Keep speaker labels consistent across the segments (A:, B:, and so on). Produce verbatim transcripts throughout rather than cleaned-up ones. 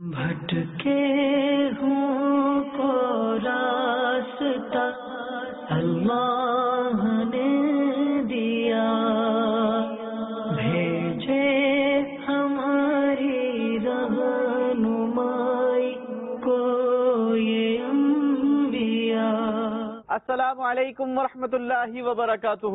A: بھٹکے ہوں کو راستہ اللہ نے دیا، بھیجے ہماری رہنمائی کو یہ انبیاء۔
B: السلام علیکم ورحمۃ اللہ وبرکاتہ۔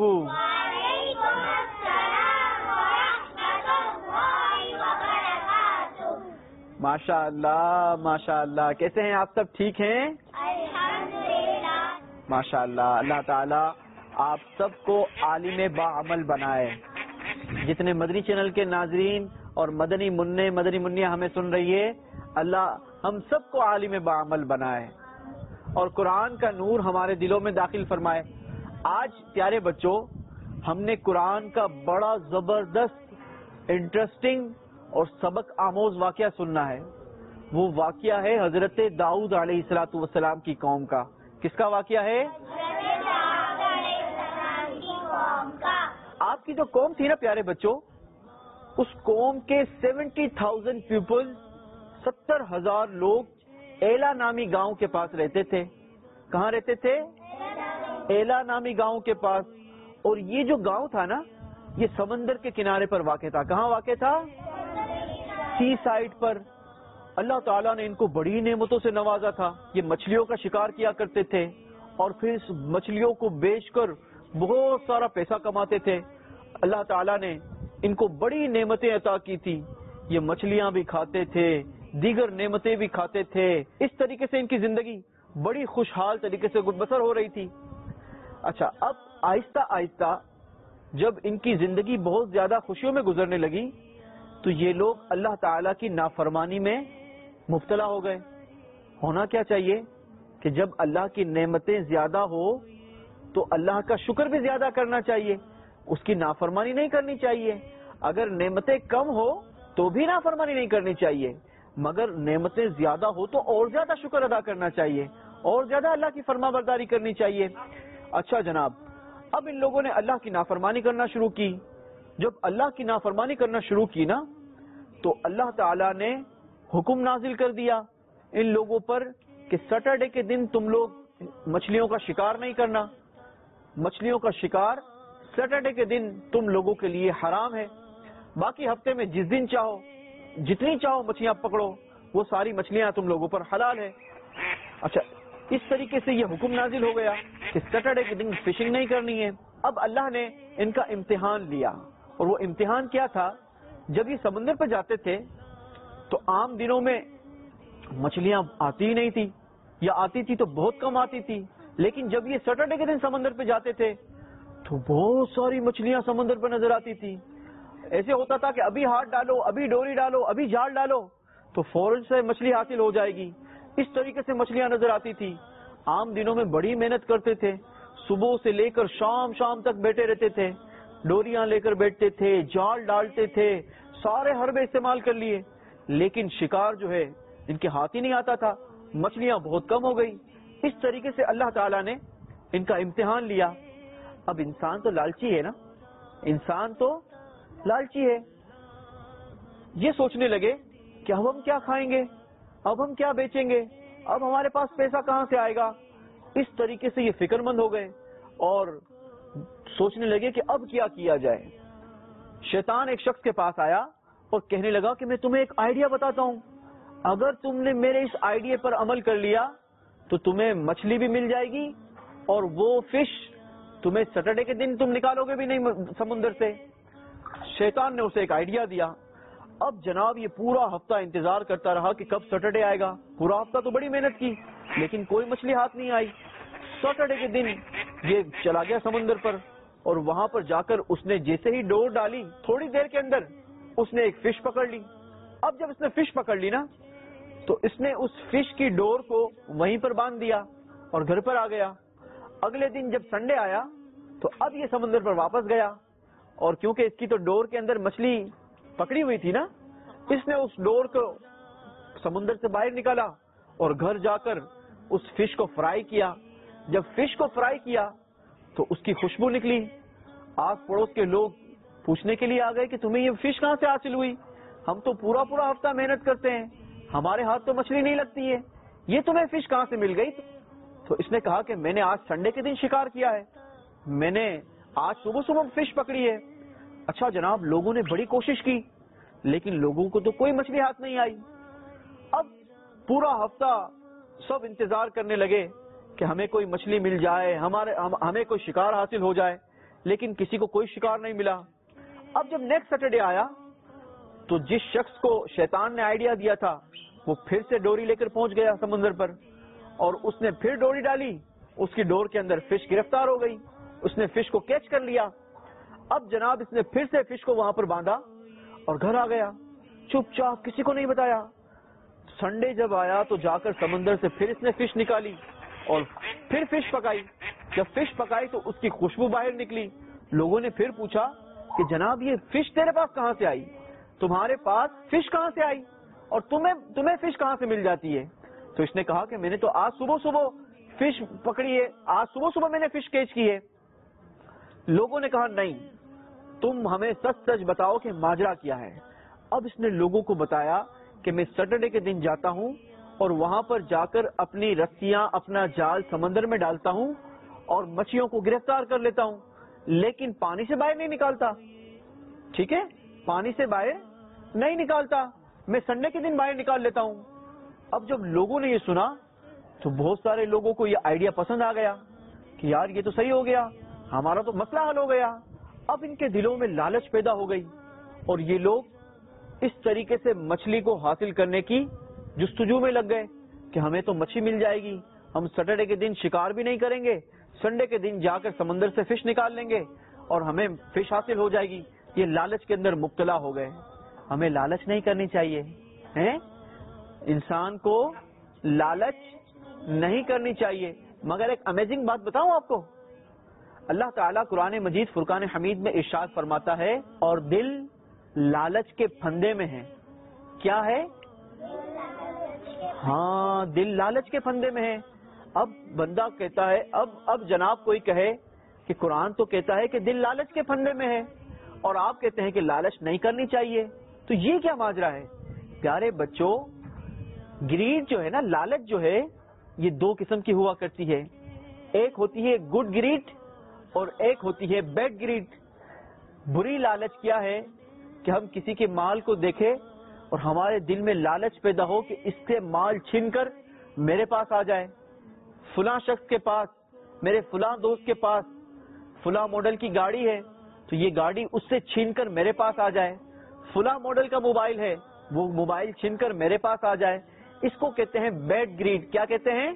B: ماشاء اللہ ماشاء اللہ، کیسے ہیں آپ؟ سب ٹھیک ہیں؟
C: الحمدللہ۔
B: ماشاء اللہ، اللہ تعالیٰ آپ سب کو عالم باعمل بنائے۔ جتنے مدنی چینل کے ناظرین اور مدنی منع مدنی منیا ہمیں سن رہی ہے، اللہ ہم سب کو عالم باعمل بنائے اور قرآن کا نور ہمارے دلوں میں داخل فرمائے۔ آج پیارے بچوں، ہم نے قرآن کا بڑا زبردست انٹرسٹنگ اور سبق آموز واقعہ سننا ہے۔ وہ واقعہ ہے حضرت داؤد علیہ الصلوۃ والسلام کی قوم کا۔ کس کا واقعہ ہے؟ آپ کی جو قوم تھی نا پیارے بچوں، اس قوم کے سیونٹی تھاؤزینڈ پیپل، ستر ہزار لوگ ایلا نامی گاؤں کے پاس رہتے تھے۔ کہاں رہتے تھے؟ ایلا نامی گاؤں کے پاس۔ اور یہ جو گاؤں تھا نا، یہ سمندر کے کنارے پر واقع تھا۔ کہاں واقع تھا؟ سی سائڈ پر۔ اللہ تعالیٰ نے ان کو بڑی نعمتوں سے نوازا تھا۔ یہ مچھلیوں کا شکار کیا کرتے تھے اور پھر اس مچھلیوں کو بیچ کر بہت سارا پیسہ کماتے تھے۔ اللہ تعالیٰ نے ان کو بڑی نعمتیں عطا کی تھی۔ یہ مچھلیاں بھی کھاتے تھے، دیگر نعمتیں بھی کھاتے تھے۔ اس طریقے سے ان کی زندگی بڑی خوشحال طریقے سے بسر ہو رہی تھی۔ اچھا، اب آہستہ آہستہ جب ان کی زندگی بہت زیادہ خوشیوں میں گزرنے لگی تو یہ لوگ اللہ تعالیٰ کی نافرمانی میں مبتلا ہو گئے۔ ہونا کیا چاہیے کہ جب اللہ کی نعمتیں زیادہ ہو تو اللہ کا شکر بھی زیادہ کرنا چاہیے، اس کی نافرمانی نہیں کرنی چاہیے۔ اگر نعمتیں کم ہو تو بھی نافرمانی نہیں کرنی چاہیے، مگر نعمتیں زیادہ ہو تو اور زیادہ شکر ادا کرنا چاہیے، اور زیادہ اللہ کی فرما برداری کرنی چاہیے۔ اچھا جناب، اب ان لوگوں نے اللہ کی نافرمانی کرنا شروع کی۔ جب اللہ کی نافرمانی کرنا شروع کی نا، تو اللہ تعالیٰ نے حکم نازل کر دیا ان لوگوں پر کہ سیٹرڈے کے دن تم لوگ مچھلیوں کا شکار نہیں کرنا۔ مچھلیوں کا شکار سیٹرڈے کے دن تم لوگوں کے لیے حرام ہے۔ باقی ہفتے میں جس دن چاہو، جتنی چاہو مچھلیاں پکڑو، وہ ساری مچھلیاں تم لوگوں پر حلال ہے۔ اچھا، اس طریقے سے یہ حکم نازل ہو گیا کہ سیٹرڈے کے دن فشنگ نہیں کرنی ہے۔ اب اللہ نے ان کا امتحان لیا، اور وہ امتحان کیا تھا؟ جب یہ سمندر پہ جاتے تھے تو عام دنوں میں مچھلیاں آتی ہی نہیں تھی، یا آتی تھی تو بہت کم آتی تھی، لیکن جب یہ سیٹرڈے کے دن سمندر پہ جاتے تھے تو بہت ساری مچھلیاں سمندر پہ نظر آتی تھی۔ ایسے ہوتا تھا کہ ابھی ہاتھ ڈالو، ابھی ڈوری ڈالو، ابھی جال ڈالو تو فوراً سے مچھلی حاصل ہو جائے گی۔ اس طریقے سے مچھلیاں نظر آتی تھی۔ عام دنوں میں بڑی محنت کرتے تھے، صبح سے لے کر شام شام تک بیٹھے رہتے تھے، ڈوریاں لے کر بیٹھتے تھے، جال ڈالتے تھے، سارے حربے استعمال کر لیے، لیکن شکار جو ہے ان کے ہاتھ ہی نہیں آتا تھا، مچھلیاں بہت کم ہو گئی۔ اس طریقے سے اللہ تعالیٰ نے ان کا امتحان لیا۔ اب انسان تو لالچی ہے نا، انسان تو لالچی ہے۔ یہ سوچنے لگے کہ اب ہم کیا کھائیں گے، اب ہم کیا بیچیں گے، اب ہمارے پاس پیسہ کہاں سے آئے گا۔ اس طریقے سے یہ فکر مند ہو گئے اور سوچنے لگے کہ اب کیا کیا جائے۔ شیطان ایک شخص کے پاس آیا اور کہنے لگا کہ میں تمہیں ایک آئیڈیا بتاتا ہوں، اگر تم نے میرے اس آئیڈیا پر عمل کر لیا تو تمہیں مچھلی بھی مل جائے گی، اور وہ فش تمہیں سیٹرڈے کے دن تم نکالو گے بھی نہیں سمندر سے۔ شیطان نے اسے ایک آئیڈیا دیا۔ اب جناب یہ پورا ہفتہ انتظار کرتا رہا کہ کب سیٹرڈے آئے گا۔ پورا ہفتہ تو بڑی محنت کی، لیکن کوئی مچھلی ہاتھ نہیں آئی۔ سیٹرڈے کے دن یہ چلا گیا سمندر پر، اور وہاں پر جا کر اس نے جیسے ہی ڈور ڈالی، تھوڑی دیر کے اندر اس نے ایک فش پکڑ لی۔ اب جب اس نے فش پکڑ لی نا، تو اس نے اس فش کی ڈور کو وہیں پر باندھ دیا اور گھر پر آ گیا۔ اگلے دن جب سنڈے آیا تو اب یہ سمندر پر واپس گیا، اور کیونکہ اس کی تو ڈور کے اندر مچھلی پکڑی ہوئی تھی نا، اس نے اس ڈور کو سمندر سے باہر نکالا اور گھر جا کر اس فش کو فرائی کیا۔ جب فش کو فرائی کیا تو اس کی خوشبو نکلی۔ آس پڑوس کے لوگ پوچھنے کے لیے آ گئے کہ تمہیں یہ فش کہاں سے حاصل ہوئی؟ ہم تو پورا پورا ہفتہ محنت کرتے ہیں، ہمارے ہاتھ تو مچھلی نہیں لگتی ہے, یہ تمہیں فش کہاں سے مل گئی؟ تو اس نے کہا کہ میں نے آج سنڈے کے دن شکار کیا ہے, میں نے آج صبح صبح فش پکڑی ہے. اچھا جناب, لوگوں نے بڑی کوشش کی لیکن لوگوں کو تو کوئی مچھلی ہاتھ نہیں آئی. اب پورا ہفتہ سب انتظار کرنے لگے کہ ہمیں کوئی مچھلی مل جائے, ہمارے ہمیں کوئی شکار حاصل ہو جائے, لیکن کسی کو کوئی شکار نہیں ملا. اب جب نیکسٹ سیٹرڈے آیا تو جس شخص کو شیطان نے آئیڈیا دیا تھا وہ پھر سے ڈوری لے کر پہنچ گیا سمندر پر, اور اس نے پھر ڈوری ڈالی, اس کی ڈور کے اندر فش گرفتار ہو گئی, اس نے فش کو کیچ کر لیا. اب جناب اس نے پھر سے فش کو وہاں پر باندھا اور گھر آ گیا, چپ چاپ, کسی کو نہیں بتایا. سنڈے جب آیا تو جا کر سمندر سے پھر اس نے فش نکالی اور پھر فش پکائی. جب فش پکائی تو اس کی خوشبو باہر نکلی. لوگوں نے پھر پوچھا کہ جناب یہ فش تیرے پاس کہاں سے آئی, تمہارے پاس فش کہاں سے آئی, اور تمہیں تمہیں فش کہاں سے مل جاتی ہے؟ تو اس نے کہا کہ میں نے تو آج صبح صبح فش پکڑی ہے, آج صبح صبح میں نے فش کیچ کی ہے. لوگوں نے کہا نہیں, تم ہمیں سچ سچ بتاؤ کہ ماجرا کیا ہے. اب اس نے لوگوں کو بتایا کہ میں سیٹرڈے کے دن جاتا ہوں اور وہاں پر جا کر اپنی رسیاں, اپنا جال سمندر میں ڈالتا ہوں اور مچھلیوں کو گرفتار کر لیتا ہوں, لیکن پانی سے باہر نہیں نکالتا. ٹھیک ہے, پانی سے باہر نہیں نکالتا, میں سنڈے کے دن باہر نکال لیتا ہوں. اب جب لوگوں نے یہ سنا تو بہت سارے لوگوں کو یہ آئیڈیا پسند آ گیا کہ یار یہ تو صحیح ہو گیا, ہمارا تو مسئلہ حل ہو گیا. اب ان کے دلوں میں لالچ پیدا ہو گئی اور یہ لوگ اس طریقے سے مچھلی کو حاصل کرنے کی جستجو میں لگ گئے کہ ہمیں تو مچھلی مل جائے گی, ہم سیٹرڈے کے دن شکار بھی نہیں کریں گے, سنڈے کے دن جا کر سمندر سے فش نکال لیں گے اور ہمیں فش حاصل ہو جائے گی. یہ لالچ کے اندر مبتلا ہو گئے. ہمیں لالچ نہیں کرنی چاہیے, ہیں انسان کو لالچ نہیں کرنی چاہیے. مگر ایک امیزنگ بات بتاؤں آپ کو, اللہ تعالیٰ قرآن مجید فرقان حمید میں ارشاد فرماتا ہے اور دل لالچ کے پھندے میں ہے. کیا ہے؟ ہاں, دل لالچ کے پھندے میں ہے. اب بندہ کہتا ہے, اب اب جناب کوئی کہے کہ قرآن تو کہتا ہے کہ دل لالچ کے پھندے میں ہے اور آپ کہتے ہیں کہ لالچ نہیں کرنی چاہیے, تو یہ کیا ماجرا ہے؟ پیارے بچوں, گریڈ جو ہے نا, لالچ جو ہے یہ دو قسم کی ہوا کرتی ہے. ایک ہوتی ہے گڈ گریڈ اور ایک ہوتی ہے بیڈ گریڈ. بری لالچ کیا ہے کہ ہم کسی کے مال کو دیکھیں اور ہمارے دل میں لالچ پیدا ہو کہ اس سے مال چھین کر میرے پاس آ جائے. فلاں شخص کے پاس, میرے فلاں دوست کے پاس فلاں ماڈل کی گاڑی ہے تو یہ گاڑی اس سے چھین کر میرے پاس آ جائے. فلاں ماڈل کا موبائل ہے, وہ موبائل چھین کر میرے پاس آ جائے. اس کو کہتے ہیں بیڈ گریڈ. کیا کہتے ہیں؟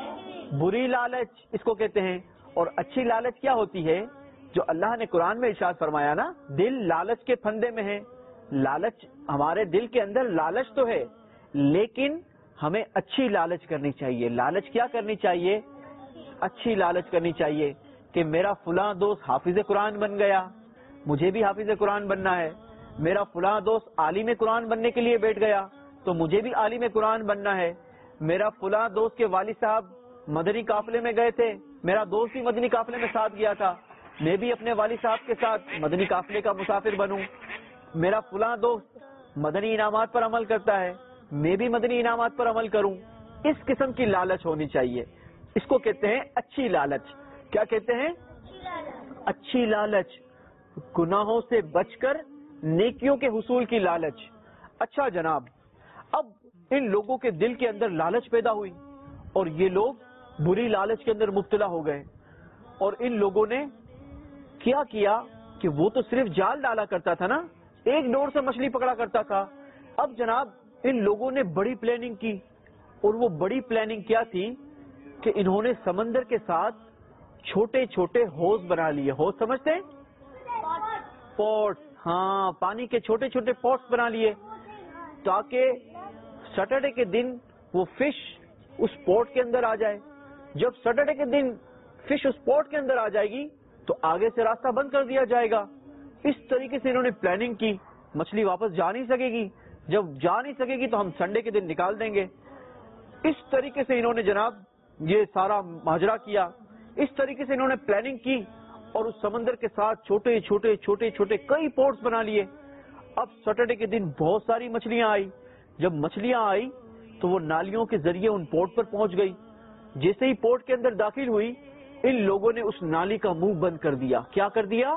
B: بری لالچ اس کو کہتے ہیں. اور اچھی لالچ کیا ہوتی ہے؟ جو اللہ نے قرآن میں ارشاد فرمایا نا, دل لالچ کے پھندے میں ہے. لالچ, ہمارے دل کے اندر لالچ تو ہے لیکن ہمیں اچھی لالچ کرنی چاہیے. لالچ کیا کرنی چاہیے؟ اچھی لالچ کرنی چاہیے کہ میرا فلاں دوست حافظ قرآن بن گیا, مجھے بھی حافظ قرآن بننا ہے. میرا فلاں دوست عالم قرآن بننے کے لیے بیٹھ گیا تو مجھے بھی عالم قرآن بننا ہے. میرا فلاں دوست کے والد صاحب مدنی قافلے میں گئے تھے, میرا دوست بھی مدنی قافلے میں ساتھ گیا تھا, میں بھی اپنے والد صاحب کے ساتھ مدنی قافلے کا مسافر بنوں. میرا فلاں دوست مدنی انعامات پر عمل کرتا ہے, میں بھی مدنی انعامات پر عمل کروں. اس قسم کی لالچ ہونی چاہیے. اس کو کہتے ہیں اچھی لالچ. کیا کہتے ہیں؟ اچھی لالچ. گناہوں سے بچ کر نیکیوں کے حصول کی لالچ. اچھا جناب, اب ان لوگوں کے دل کے اندر لالچ پیدا ہوئی اور یہ لوگ بری لالچ کے اندر مبتلا ہو گئے. اور ان لوگوں نے کیا کیا کہ وہ تو صرف جال ڈالا کرتا تھا نا, ایک ڈور سے مچھلی پکڑا کرتا تھا. اب جناب ان لوگوں نے بڑی پلاننگ کی, اور وہ بڑی پلاننگ کیا تھی کہ انہوں نے سمندر کے ساتھ چھوٹے چھوٹے ہوز بنا لیے. ہوز سمجھتے ہیں؟ پوٹس. ہاں, پانی کے چھوٹے چھوٹے پوٹس بنا لیے تاکہ سیٹرڈے کے دن وہ فش اس پوٹ کے اندر آ جائے. جب سیٹرڈے کے دن فش اس پوٹ کے اندر آ جائے گی تو آگے سے راستہ بند کر دیا جائے گا. اس طریقے سے انہوں نے پلاننگ کی. مچھلی واپس جا نہیں سکے گی, جب جا نہیں سکے گی تو ہم سنڈے کے دن نکال دیں گے. اس طریقے سے انہوں نے جناب یہ سارا ماجرا کیا. اس طریقے سے انہوں نے پلاننگ کی اور اس سمندر کے ساتھ چھوٹے چھوٹے چھوٹے چھوٹے کئی پورٹس بنا لیے. اب سیٹرڈے کے دن بہت ساری مچھلیاں آئی. جب مچھلیاں آئی تو وہ نالیوں کے ذریعے ان پورٹ پر پہنچ گئی. جیسے ہی پورٹ کے اندر داخل ہوئی ان لوگوں نے اس نالی کا منہ بند کر دیا. کیا کر دیا؟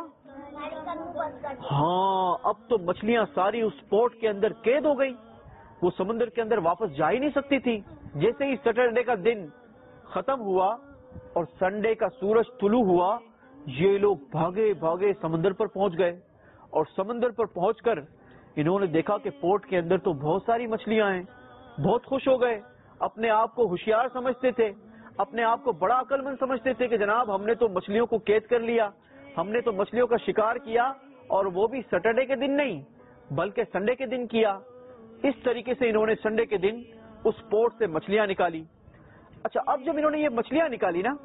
B: ہاں اب تو مچھلیاں ساری اس پورٹ کے اندر قید ہو گئی, وہ سمندر کے اندر واپس جا ہی نہیں سکتی تھی. جیسے ہی سیٹرڈے کا دن ختم ہوا اور سنڈے کا سورج طلوع ہوا, یہ لوگ بھاگے بھاگے سمندر پر پہنچ گئے. اور سمندر پر پہنچ کر انہوں نے دیکھا کہ پورٹ کے اندر تو بہت ساری مچھلیاں ہیں. بہت خوش ہو گئے, اپنے آپ کو ہوشیار سمجھتے تھے, اپنے آپ کو بڑا عقل مند سمجھتے تھے کہ جناب ہم نے تو مچھلیوں کو قید کر لیا, ہم نے تو مچھلیوں کا شکار کیا, اور وہ بھی سیٹرڈے کے دن نہیں بلکہ سنڈے کے دن کیا. اس طریقے سے انہوں نے سنڈے کے دن اس پورٹ سے مچھلیاں نکالی. اچھا اب جب انہوں نے یہ مچھلیاں نکالی نا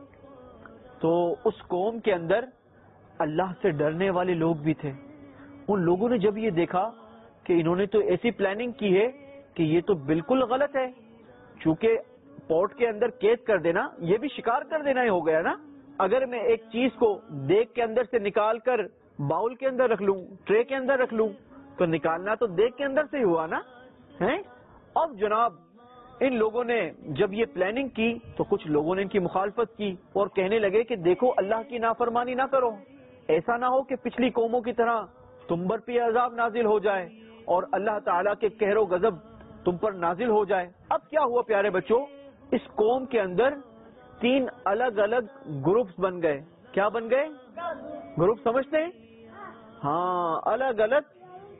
B: تو اس قوم کے اندر اللہ سے ڈرنے والے لوگ بھی تھے. ان لوگوں نے جب یہ دیکھا کہ انہوں نے تو ایسی پلاننگ کی ہے کہ یہ تو بالکل غلط ہے, چونکہ پورٹ کے اندر قید کر دینا یہ بھی شکار کر دینا ہی ہو گیا نا. اگر میں ایک چیز کو دیگ کے اندر سے نکال کر باؤل کے اندر رکھ لوں, ٹرے کے اندر رکھ لوں, تو نکالنا تو دیگ کے اندر سے ہی ہوا نا ہے. اب جناب ان لوگوں نے جب یہ پلاننگ کی تو کچھ لوگوں نے ان کی مخالفت کی اور کہنے لگے کہ دیکھو اللہ کی نافرمانی نہ کرو, ایسا نہ ہو کہ پچھلی قوموں کی طرح تم پر بھی عذاب نازل ہو جائے اور اللہ تعالیٰ کے قہر و غضب تم پر نازل ہو جائے. اب کیا ہوا پیارے بچوں, اس قوم کے اندر تین الگ الگ گروپس بن گئے. کیا بن گئے؟ گروپ سمجھتے ہیں؟ ہاں الگ الگ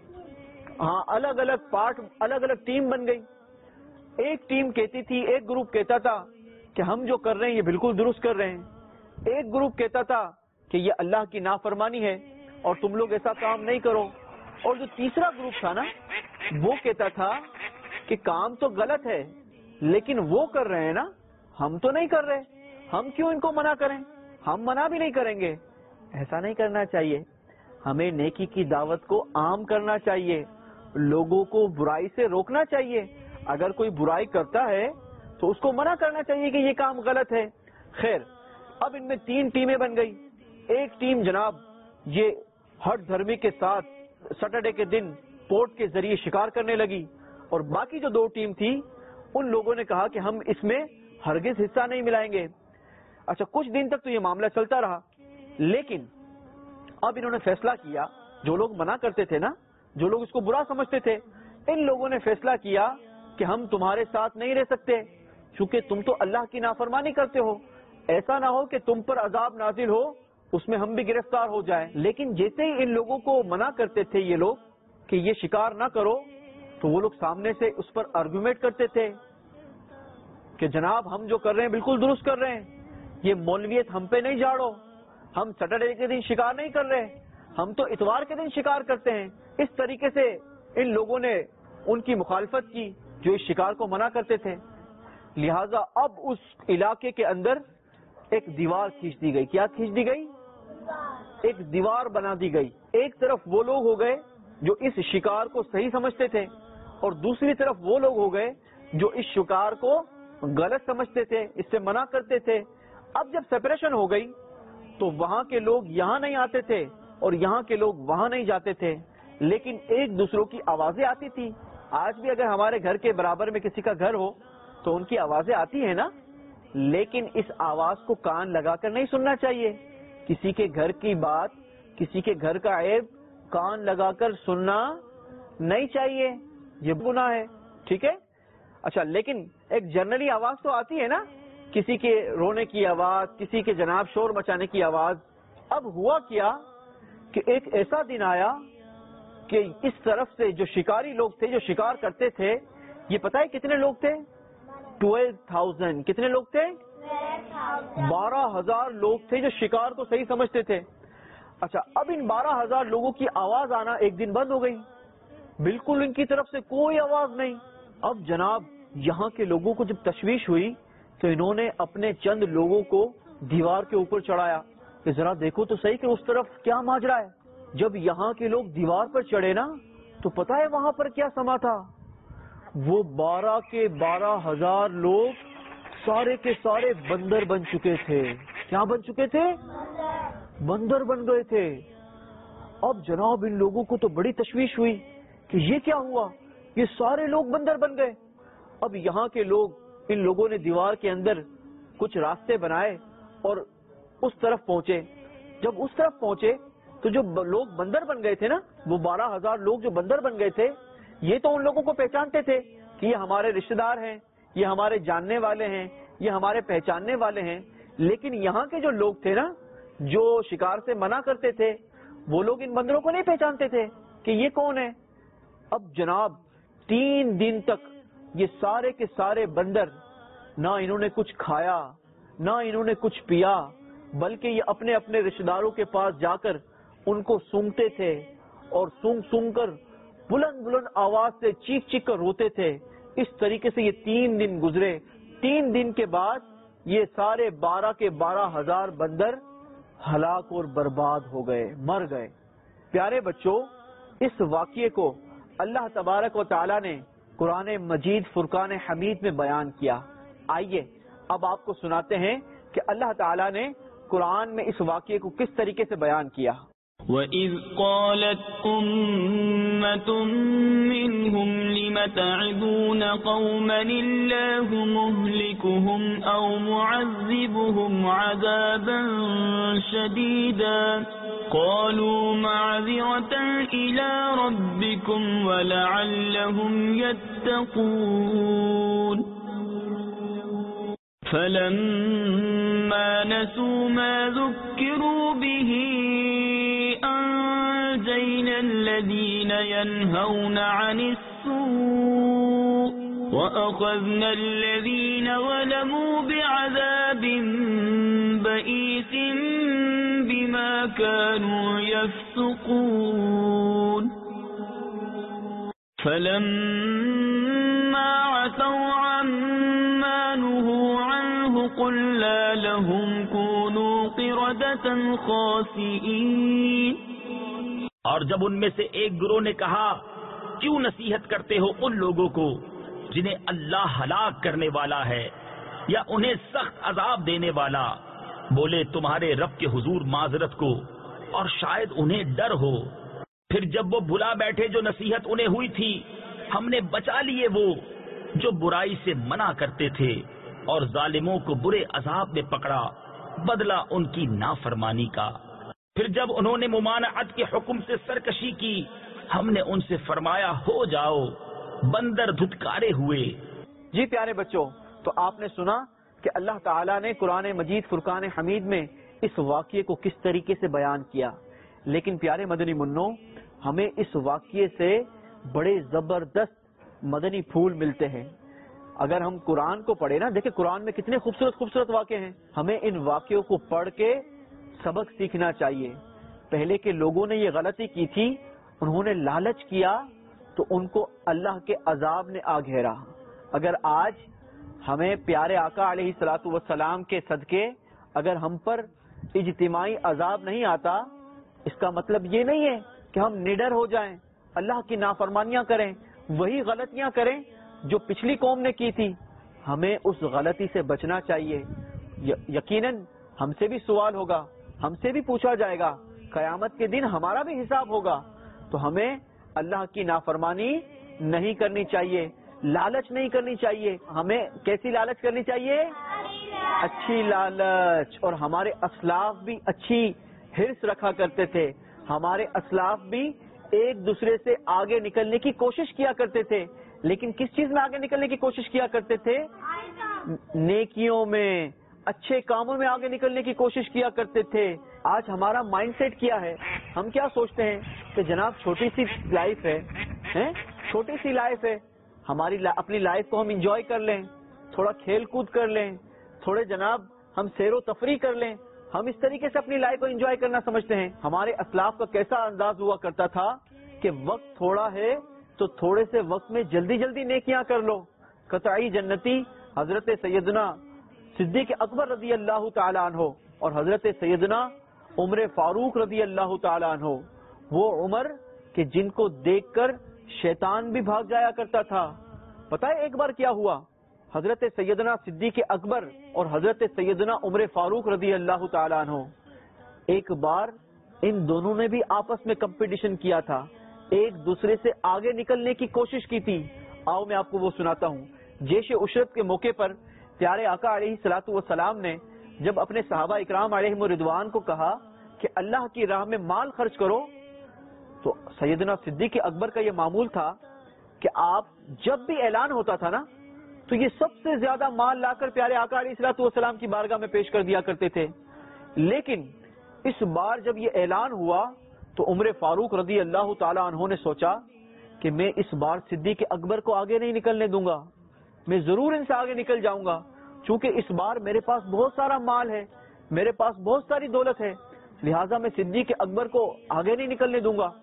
B: ہاں الگ الگ پارٹ, الگ الگ ٹیم بن گئی. ایک ٹیم کہتی تھی, ایک گروپ کہتا تھا کہ ہم جو کر رہے ہیں یہ بالکل درست کر رہے ہیں. ایک گروپ کہتا تھا کہ یہ اللہ کی نافرمانی ہے اور تم لوگ ایسا کام نہیں کرو. اور جو تیسرا گروپ تھا نا وہ کہتا تھا کہ کام تو غلط ہے لیکن وہ کر رہے ہیں نا, ہم تو نہیں کر رہے, ہم کیوں ان کو منع کریں, ہم منع بھی نہیں کریں گے. ایسا نہیں کرنا چاہیے, ہمیں نیکی کی دعوت کو عام کرنا چاہیے, لوگوں کو برائی سے روکنا چاہیے. اگر کوئی برائی کرتا ہے تو اس کو منع کرنا چاہیے کہ یہ کام غلط ہے. خیر اب ان میں تین ٹیمیں بن گئی. ایک ٹیم جناب یہ ہٹ دھرمی کے ساتھ سیٹرڈے کے دن پورٹ کے ذریعے شکار کرنے لگی, اور باقی جو دو ٹیم تھی ان لوگوں نے کہا کہ ہم اس میں ہرگز حصہ نہیں ملائیں گے. اچھا کچھ دن تک تو یہ معاملہ چلتا رہا, لیکن اب انہوں نے فیصلہ کیا, جو لوگ منع کرتے تھے نا, جو لوگ اس کو برا سمجھتے تھے, ان لوگوں نے فیصلہ کیا کہ ہم تمہارے ساتھ نہیں رہ سکتے چونکہ تم تو اللہ کی نافرمانی کرتے ہو, ایسا نہ ہو کہ تم پر عذاب نازل ہو اس میں ہم بھی گرفتار ہو جائیں. لیکن جیسے ہی ان لوگوں کو منع کرتے تھے یہ لوگ کہ یہ شکار نہ کرو, تو وہ لوگ سامنے سے اس پر آرگومنٹ کرتے تھے کہ جناب ہم جو کر رہے ہیں بالکل درست کر رہے ہیں, یہ مولویت ہم پہ نہیں جھاڑو, ہم سیٹرڈے کے دن شکار نہیں کر رہے, ہم تو اتوار کے دن شکار کرتے ہیں. اس طریقے سے ان لوگوں نے ان کی مخالفت کی جو اس شکار کو منع کرتے تھے. لہذا اب اس علاقے کے اندر ایک دیوار کھینچ دی گئی. کیا کھینچ دی گئی؟ ایک دیوار بنا دی گئی. ایک طرف وہ لوگ ہو گئے جو اس شکار کو صحیح سمجھتے تھے اور دوسری طرف وہ لوگ ہو گئے جو اس شکار کو غلط سمجھتے تھے, اس سے منع کرتے تھے. اب جب سپریشن ہو گئی تو وہاں کے لوگ یہاں نہیں آتے تھے اور یہاں کے لوگ وہاں نہیں جاتے تھے, لیکن ایک دوسروں کی آوازیں آتی تھی. آج بھی اگر ہمارے گھر کے برابر میں کسی کا گھر ہو تو ان کی آوازیں آتی ہیں نا, لیکن اس آواز کو کان لگا کر نہیں سننا چاہیے. کسی کے گھر کی بات, کسی کے گھر کا عیب کان لگا کر سننا نہیں چاہیے, یہ گناہ ہے. ٹھیک ہے. اچھا لیکن ایک جنرلی آواز تو آتی ہے نا, کسی کے رونے کی آواز, کسی کے جناب شور مچانے کی آواز. اب ہوا کیا کہ ایک ایسا دن آیا کہ اس طرف سے جو شکاری لوگ تھے, جو شکار کرتے تھے, یہ پتہ ہے کتنے لوگ تھے؟ Twelve thousand. کتنے لوگ تھے؟ بارہ ہزار لوگ تھے جو شکار کو صحیح سمجھتے تھے. اچھا اب ان بارہ ہزار لوگوں کی آواز آنا ایک دن بند ہو گئی, بالکل ان کی طرف سے کوئی آواز نہیں. اب جناب یہاں کے لوگوں کو جب تشویش ہوئی تو انہوں نے اپنے چند لوگوں کو دیوار کے اوپر چڑھایا کہ ذرا دیکھو تو صحیح کہ اس طرف کیا ماجرا ہے. جب یہاں کے لوگ دیوار پر چڑھے نا تو پتہ ہے وہاں پر کیا سما تھا؟ وہ بارہ کے بارہ ہزار لوگ سارے کے سارے بندر بن چکے تھے. کیا بن چکے تھے؟ بندر بن گئے تھے. اب جناب ان لوگوں کو تو بڑی تشویش ہوئی کہ یہ کیا ہوا, یہ سارے لوگ بندر بن گئے. اب یہاں کے لوگ، ان لوگوں نے دیوار کے اندر کچھ راستے بنائے اور اس طرف پہنچے. جب اس طرف پہنچے تو جو لوگ بندر بن گئے تھے نا، وہ بارہ ہزار لوگ جو بندر بن گئے تھے، یہ تو ان لوگوں کو پہچانتے تھے کہ یہ ہمارے رشتے دار ہیں، یہ ہمارے جاننے والے ہیں، یہ ہمارے پہچاننے والے ہیں. لیکن یہاں کے جو لوگ تھے نا، جو شکار سے منع کرتے تھے، وہ لوگ ان بندروں کو نہیں پہچانتے تھے کہ یہ کون ہے. اب جناب تین دن تک یہ سارے کے سارے بندر، نہ انہوں نے کچھ کھایا نہ انہوں نے کچھ پیا، بلکہ یہ اپنے اپنے رشتے داروں کے پاس جا کر ان کو سونگتے تھے اور سونگ سونگ کر بلند بلند آواز سے چیخ چیخ کر روتے تھے. اس طریقے سے یہ تین دن گزرے. تین دن کے بعد یہ سارے بارہ کے بارہ ہزار بندر ہلاک اور برباد ہو گئے، مر گئے. پیارے بچوں، اس واقعے کو اللہ تبارک و تعالی نے قرآن مجید فرقان حمید میں بیان کیا. آئیے اب آپ کو سناتے ہیں کہ اللہ تعالی نے قرآن میں اس واقعے کو کس طریقے سے بیان کیا.
D: وَإِذْ قَالَتْ أُمَّةٌ مِّنْهُمْ لِمَ تَعِظُونَ قَوْمًا اللَّهُ مُهْلِكُهُمْ أَوْ مُعَذِّبُهُمْ عَذَابًا شَدِيدًا قَالُوا مَعْذِرَةً إِلَىٰ رَبِّكُمْ وَلَعَلَّهُمْ يَتَّقُونَ فَلَمَّا نَسُوا مَا ذُكِّرُوا بِهِ أَنجَيْنَا الَّذِينَ يَنْهَوْنَ عَنِ السُّوءِ وَأَخَذْنَا الَّذِينَ ظَلَمُوا بِعَذَابٍ بَئِيسٍ بِمَا كَانُوا يَفْسُقُونَ فَلَمَّا عَتَوْا عَمَّا نُهُوا عَنْهُ قُلْنَا لَهُمْ كُونُوا قِرَدَةً خَاسِئِينَ.
E: اور جب ان میں سے ایک گروہ نے کہا کیوں نصیحت کرتے ہو ان لوگوں کو جنہیں اللہ ہلاک کرنے والا ہے یا انہیں سخت عذاب دینے والا، بولے تمہارے رب کے حضور معذرت کو اور شاید انہیں ڈر ہو. پھر جب وہ بھلا بیٹھے جو نصیحت انہیں ہوئی تھی، ہم نے بچا لیے وہ جو برائی سے منع کرتے تھے اور ظالموں کو برے عذاب میں پکڑا، بدلہ ان کی نافرمانی کا. پھر جب انہوں نے ممانعت کے حکم سے سرکشی کی، ہم نے ان سے فرمایا ہو جاؤ، بندر دھتکارے ہوئے.
B: جی پیارے بچوں، تو آپ نے سنا کہ اللہ تعالیٰ نے قرآن مجید فرقان حمید میں اس واقعے کو کس طریقے سے بیان کیا. لیکن پیارے مدنی منوں، ہمیں اس واقعے سے بڑے زبردست مدنی پھول ملتے ہیں. اگر ہم قرآن کو پڑھیں نا، دیکھیں قرآن میں کتنے خوبصورت خوبصورت واقعے ہیں. ہمیں ان واقعوں کو پڑھ کے سبق سیکھنا چاہیے. پہلے کے لوگوں نے یہ غلطی کی تھی، انہوں نے لالچ کیا تو ان کو اللہ کے عذاب نے آ گھیرا. اگر آج ہمیں پیارے آقا علیہ الصلوۃ والسلام کے صدقے اگر ہم پر اجتماعی عذاب نہیں آتا، اس کا مطلب یہ نہیں ہے کہ ہم نڈر ہو جائیں، اللہ کی نافرمانیاں کریں، وہی غلطیاں کریں جو پچھلی قوم نے کی تھی. ہمیں اس غلطی سے بچنا چاہیے. یقیناً ہم سے بھی سوال ہوگا، ہم سے بھی پوچھا جائے گا، قیامت کے دن ہمارا بھی حساب ہوگا. تو ہمیں اللہ کی نافرمانی نہیں کرنی چاہیے، لالچ نہیں کرنی چاہیے. ہمیں کیسی لالچ کرنی چاہیے؟ اچھی لالچ. اور ہمارے اسلاف بھی اچھی حرص رکھا کرتے تھے. ہمارے اسلاف بھی ایک دوسرے سے آگے نکلنے کی کوشش کیا کرتے تھے. لیکن کس چیز میں آگے نکلنے کی کوشش کیا کرتے تھے؟ نیکیوں میں، اچھے کاموں میں آگے نکلنے کی کوشش کیا کرتے تھے. آج ہمارا مائنڈ سیٹ کیا ہے؟ ہم کیا سوچتے ہیں کہ جناب چھوٹی سی لائف ہے، چھوٹی سی لائف ہے، ہماری اپنی لائف کو ہم انجوائے کر لیں، تھوڑا کھیل کود کر لیں، تھوڑے جناب ہم سیر و تفریح کر لیں. ہم اس طریقے سے اپنی لائف کو انجوائے کرنا سمجھتے ہیں. ہمارے اسلاف کا کیسا انداز ہوا کرتا تھا کہ وقت تھوڑا ہے تو تھوڑے سے وقت میں جلدی جلدی نیکیاں کر لو. قطعی جنتی حضرت سیدنا صدیق اکبر رضی اللہ تعالیٰ عنہ اور حضرت سیدنا عمر فاروق رضی اللہ تعالیٰ عنہ، وہ عمر کہ جن کو دیکھ کر شیطان بھی بھاگ جایا کرتا تھا. پتہ ہے ایک بار کیا ہوا؟ حضرت سیدنا صدیق اکبر اور حضرت سیدنا عمر فاروق رضی اللہ تعالیٰ عنہ، ایک بار ان دونوں نے بھی آپس میں کمپٹیشن کیا تھا، ایک دوسرے سے آگے نکلنے کی کوشش کی تھی. آؤ میں آپ کو وہ سناتا ہوں. جیش عشرت کے موقع پر پیارے آقا علیہ الصلوۃ والسلام نے جب اپنے صحابہ اکرام علیہم الرضوان کو کہا کہ اللہ کی راہ میں مال خرچ کرو، تو سیدنا صدیق اکبر کا یہ معمول تھا کہ آپ جب بھی اعلان ہوتا تھا نا تو یہ سب سے زیادہ مال لا کر پیارے آقا علیہ الصلوۃ والسلام کی بارگاہ میں پیش کر دیا کرتے تھے. لیکن اس بار جب یہ اعلان ہوا تو عمر فاروق رضی اللہ تعالی عنہ نے سوچا کہ میں اس بار صدیق اکبر کو آگے نہیں نکلنے دوں گا، میں ضرور ان سے آگے نکل جاؤں گا، چونکہ اس بار میرے پاس بہت سارا مال ہے، میرے پاس بہت ساری دولت ہے، لہٰذا میں صدیق اکبر کو آگے نہیں نکلنے دوں گا.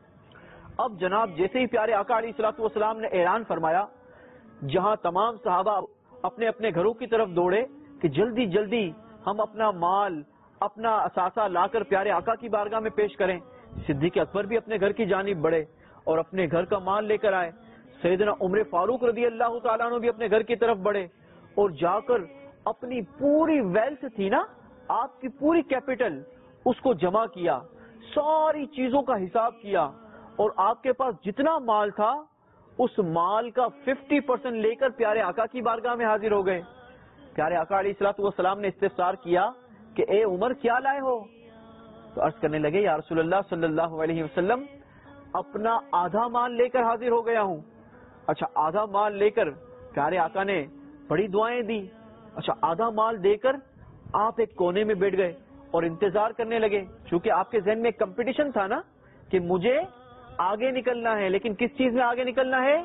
B: اب جناب جیسے ہی پیارے آقا علیہ الصلوۃ والسلام نے اعلان فرمایا، جہاں تمام صحابہ اپنے اپنے گھروں کی طرف دوڑے کہ جلدی جلدی ہم اپنا مال، اپنا اثاثہ لا کر پیارے آقا کی بارگاہ میں پیش کریں. صدیق اکبر بھی اپنے گھر کی جانب بڑھے اور اپنے گھر کا مال لے کر آئے. سیدنا عمر فاروق رضی اللہ تعالیٰ عنہ بھی اپنے گھر کی طرف بڑھے اور جا کر اپنی پوری ویلتھ تھی نا، آپ کی پوری کیپٹل، اس کو جمع کیا، ساری چیزوں کا حساب کیا، اور آپ کے پاس جتنا مال تھا اس مال کا ففٹی پرسینٹ لے کر پیارے آقا کی بارگاہ میں حاضر ہو گئے. پیارے آقا علیہ الصلوۃ والسلام نے استفسار کیا کہ اے عمر کیا لائے ہو؟ تو عرض کرنے لگے یا رسول اللہ صلی اللہ علیہ وسلم اپنا آدھا مال لے کر حاضر ہو گیا ہوں. اچھا آدھا مال لے کر پیارے آقا نے بڑی دعائیں دی. اچھا آدھا مال دے کر آپ ایک کونے میں بیٹھ گئے اور انتظار کرنے لگے، چونکہ آپ کے ذہن میں ایک کمپٹیشن تھا نا کہ مجھے آگے نکلنا ہے، لیکن کس چیز میں آگے نکلنا ہے؟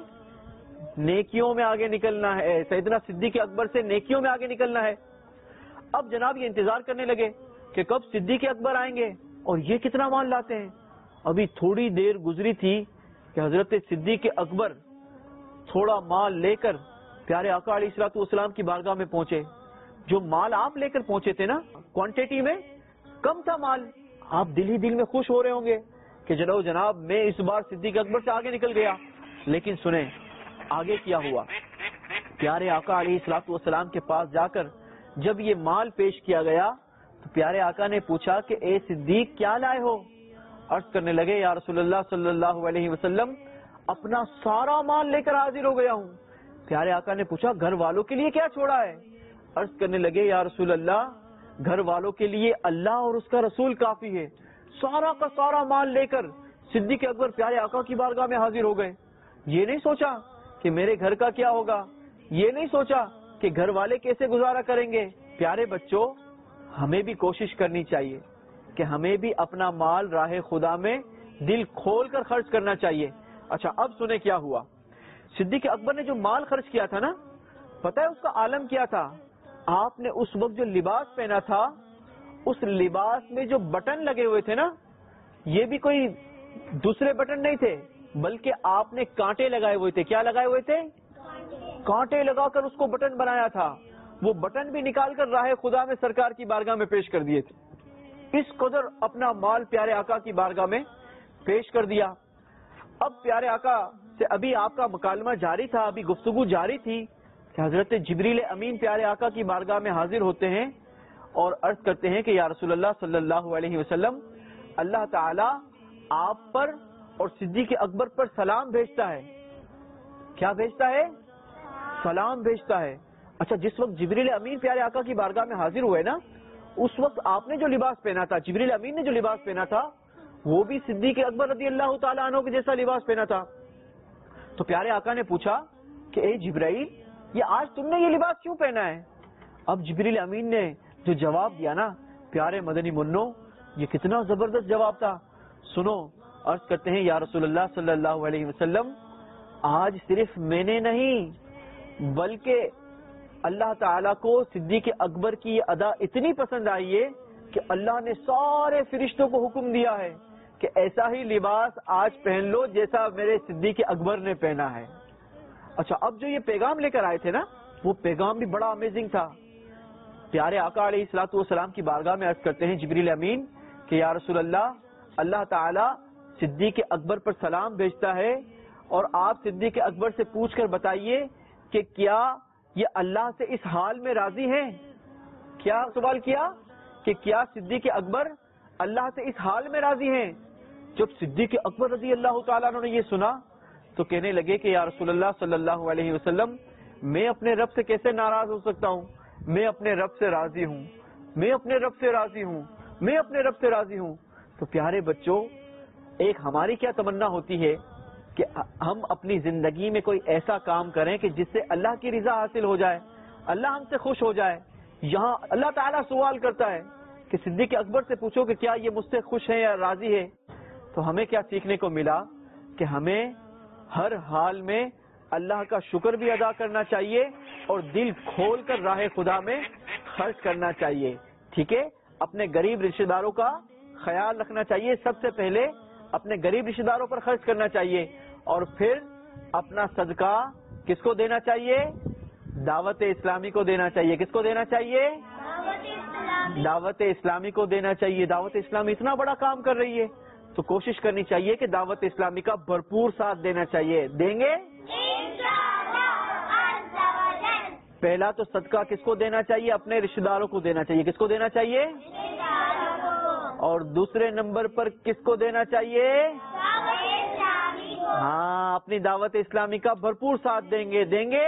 B: نیکیوں میں آگے نکلنا ہے. سیدنا صدیق اکبر سے نیکیوں میں آگے نکلنا ہے. اب جناب یہ انتظار کرنے لگے کہ کب صدیق اکبر آئیں گے اور یہ کتنا مال لاتے ہیں. ابھی تھوڑی دیر گزری تھی کہ حضرت صدیق اکبر تھوڑا مال لے کر پیارے آقا علیہ الصلوۃ والسلام کی بارگاہ میں پہنچے. جو مال آپ لے کر پہنچے تھے نا، کوانٹٹی میں کم تھا مال. آپ دل ہی دل میں خوش ہو رہے ہوں گے کہ جناب جناب میں اس بار صدیق اکبر سے آگے نکل گیا. لیکن سنیں آگے کیا ہوا. پیارے آقا علیہ الصلوۃ والسلام کے پاس جا کر جب یہ مال پیش کیا گیا تو پیارے آقا نے پوچھا کہ اے صدیق کیا لائے ہو؟ عرض کرنے لگے یا رسول اللہ صلی اللہ علیہ وسلم اپنا سارا مال لے کر حاضر ہو گیا ہوں. پیارے آقا نے پوچھا گھر والوں کے لیے کیا چھوڑا ہے؟ عرض کرنے لگے یا رسول اللہ گھر والوں کے لیے اللہ اور اس کا رسول کافی ہے. سارا کا سارا مال لے کر صدیق اکبر پیارے آقا کی بارگاہ میں حاضر ہو گئے. یہ نہیں سوچا کہ میرے گھر کا کیا ہوگا، یہ نہیں سوچا کہ گھر والے کیسے گزارا کریں گے. پیارے بچوں ہمیں بھی کوشش کرنی چاہیے کہ ہمیں بھی اپنا مال راہ خدا میں دل کھول کر خرچ کرنا چاہیے. اچھا اب سنیں کیا ہوا. صدیق اکبر نے جو مال خرچ کیا تھا نا، پتہ ہے اس کا عالم کیا تھا؟ آپ نے اس وقت جو لباس پہنا تھا اس لباس میں جو بٹن لگے ہوئے تھے نا، یہ بھی کوئی دوسرے بٹن نہیں تھے بلکہ آپ نے کانٹے لگائے ہوئے تھے. کیا لگائے ہوئے تھے؟ کانٹے لگا کر اس کو بٹن بنایا تھا. وہ بٹن بھی نکال کر راہ خدا میں سرکار کی بارگاہ میں پیش کر دیے تھے. اس قدر اپنا مال پیارے آقا کی بارگاہ میں پیش کر دیا. اب پیارے آقا سے ابھی آپ کا مکالمہ جاری تھا، ابھی گفتگو جاری تھی کہ حضرت جبریل امین پیارے آقا کی بارگاہ میں حاضر ہوتے ہیں اور عرض کرتے ہیں کہ یا رسول اللہ صلی اللہ علیہ وسلم اللہ تعالی آپ پر اور صدیق اکبر پر سلام بھیجتا ہے. کیا بھیجتا ہے؟ سلام بھیجتا ہے. اچھا جس وقت جبریل امین پیارے آقا کی بارگاہ میں حاضر ہوئے نا، اس وقت آپ نے جو لباس پہنا تھا، جبریل امین نے جو لباس پہنا تھا وہ بھی صدیق اکبر رضی اللہ تعالیٰ عنہ کے جیسا لباس پہنا تھا. تو پیارے آقا نے پوچھا کہ اے جبرائیل یہ آج تم نے یہ لباس کیوں پہنا ہے؟ اب جبریل امین نے جو جواب دیا نا پیارے مدنی منو، یہ کتنا زبردست جواب تھا. سنو عرض کرتے ہیں یا رسول اللہ صلی اللہ علیہ وسلم آج صرف میں نے نہیں بلکہ اللہ تعالیٰ کو صدیق اکبر کی یہ ادا اتنی پسند آئی ہے کہ اللہ نے سارے فرشتوں کو حکم دیا ہے کہ ایسا ہی لباس آج پہن لو جیسا میرے صدیق اکبر نے پہنا ہے. اچھا اب جو یہ پیغام لے کر آئے تھے نا، وہ پیغام بھی بڑا امیزنگ تھا. پیارے آقا علیہ الصلوۃ والسلام کی بارگاہ میں عرض کرتے ہیں جبریل امین کہ یا رسول اللہ اللہ تعالی صدیق اکبر پر سلام بھیجتا ہے اور آپ صدیق اکبر سے پوچھ کر بتائیے کہ کیا یہ اللہ سے اس حال میں راضی ہیں. کیا سوال کیا کہ کیا صدیق اکبر اللہ سے اس حال میں راضی ہیں؟ جب صدیق اکبر رضی اللہ تعالیٰ عنہ نے یہ سنا تو کہنے لگے کہ یا رسول اللہ صلی اللہ علیہ وسلم میں اپنے رب سے کیسے ناراض ہو سکتا ہوں؟ میں اپنے رب سے راضی ہوں، میں اپنے رب سے راضی ہوں، میں اپنے رب سے راضی ہوں۔ تو پیارے بچوں، ایک ہماری کیا تمنا ہوتی ہے کہ ہم اپنی زندگی میں کوئی ایسا کام کریں کہ جس سے اللہ کی رضا حاصل ہو جائے، اللہ ہم سے خوش ہو جائے۔ یہاں اللہ تعالیٰ سوال کرتا ہے کہ صدیق اکبر سے پوچھو کہ کیا یہ مجھ سے خوش ہے یا راضی ہے؟ تو ہمیں کیا سیکھنے کو ملا کہ ہمیں ہر حال میں اللہ کا شکر بھی ادا کرنا چاہیے اور دل کھول کر راہ خدا میں خرچ کرنا چاہیے، ٹھیک ہے؟ اپنے غریب رشتہ داروں کا خیال رکھنا چاہیے، سب سے پہلے اپنے غریب رشتہ داروں پر خرچ کرنا چاہیے، اور پھر اپنا صدقہ کس کو دینا چاہیے؟ دعوت اسلامی کو دینا چاہیے۔ کس کو دینا چاہیے؟ دعوت اسلامی کو دینا چاہیے۔ دعوت اسلامی اتنا بڑا کام کر رہی ہے تو کوشش کرنی چاہیے کہ دعوت اسلامی کا بھرپور ساتھ دینا چاہیے۔ دیں گے؟ پہلا تو صدقہ کس کو دینا چاہیے؟ اپنے رشتہ داروں کو دینا چاہیے۔ کس کو دینا چاہیے؟ اور دوسرے نمبر پر کس کو دینا چاہیے؟ ہاں، اپنی دعوت اسلامی کا بھرپور ساتھ دیں گے۔ دیں گے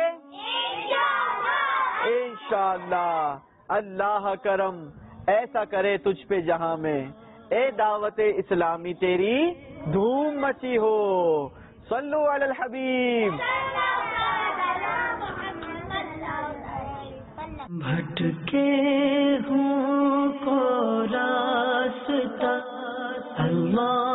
B: انشاءاللہ۔ اللہ کرم ایسا کرے تجھ پہ جہاں میں، اے دعوت اسلامی تیری دھوم مچی ہو۔ صلو علی الحبیب۔
A: بھٹکے ہوں کو راستہ اللہ